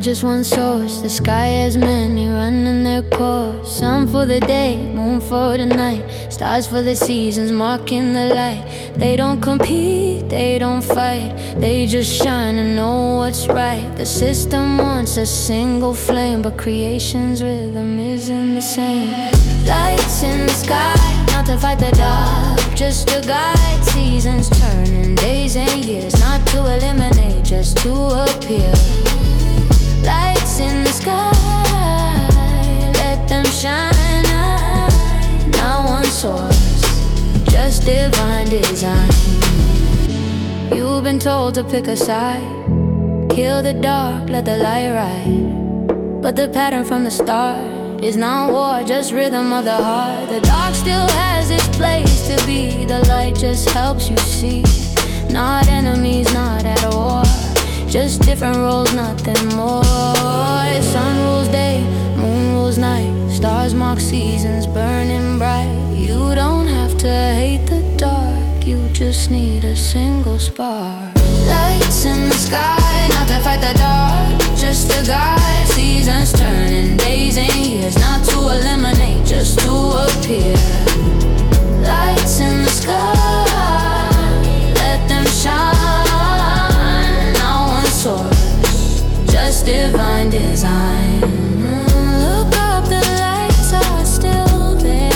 just one source. The sky has many running their course. Sun for the day, moon for the night, stars for the seasons marking the light. They don't compete, they don't fight, they just shine and know what's right. The system wants a single flame, but creation's rhythm isn't the same. Lights in the sky, not to fight the dark, just to guide. Seasons turning, days and years, not to eliminate, just to appear. Lights in the sky, let them shine. Not one source, just divine design. You've been told to pick a side, kill the dark, let the light ride. But the pattern from the start is not war, just rhythm of the heart. The dark still has its place to be, the light just helps you see. Not enemies, not at war, just different roles, nothing more. Sun rules day, moon rules night, stars mark seasons burning bright. You don't have to hate the dark, you just need a single spark. Lights in the sky, not to fight the dark, just to guide. Seasons turning, days and years, not to eliminate, just to appear. Lights in the sky, let them shine. Not one source, just divine design. Look up, the lights are still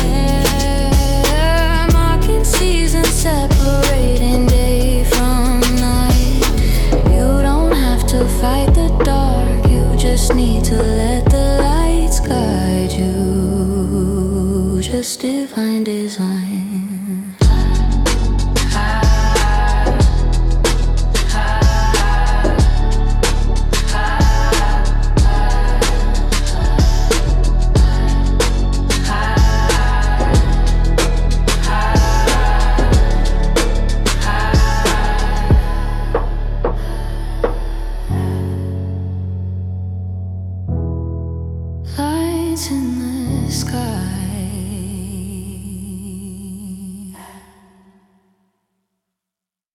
there, marking seasons, separating day from night. You don't have to fight the dark, you just need to let the lights guide you. Just divine design.